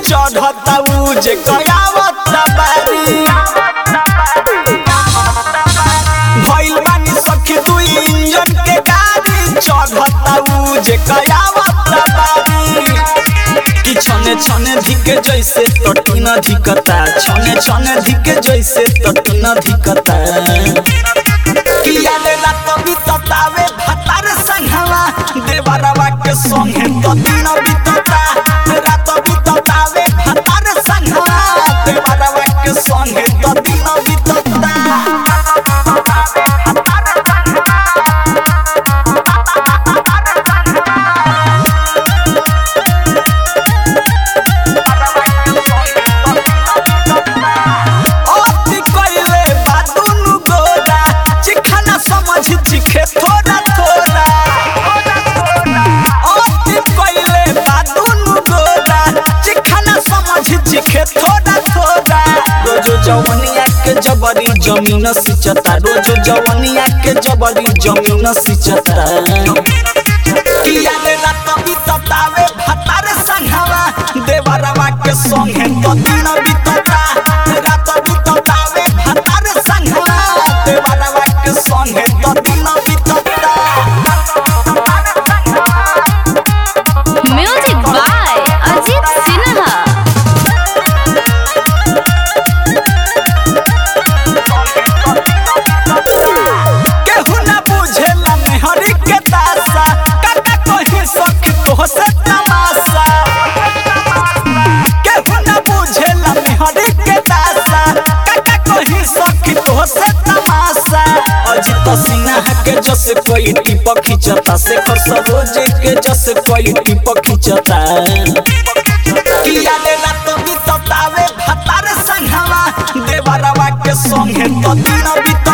चढ़ता उजे कयावत बारी भइल बानी सखी तू इंजन के गाड़ी चढ़ता उजे कयावत बारी कि छने छने धिके जैसे तटी न धिकता छने छने धिके जैसे तटी न धिकता कि याले रात बिततावे भतार संघवा देवरवा के संगे तटी न बितता रात बिततावे भतार संघवा देवरवा के संगे तटी न बितता चिखे थोड़ा थोड़ा कोइले बादुनु गोरा चिखना समझ चिखे थोड़ा थोड़ा रोजो जवनिया के जबरी जमीन सिचता रोजो जवनिया के जबरी जमीन सिचता किया ले रात बिततावे भतार संघवा देवरवा के संगे तदिन बितता रात बिततावे भतार संघवा देवरवा के संगे तदिन म्यूजिक बाय अजीत सिन्हा। केहू ना बुझेला मेहरी के दासा काका कहि सखी तोहसे तमाशा केहू ना बुझेला मेहरी के दासा काका कहि सखी तोहसे तमाशा अजीत सिन्हा के जस कोई टिप खिंचता शेखर सरोज के जस कोई टिप खिंचता किया ले रात बिततावे भतार संघवा देवरवा के संगे तदिन बितता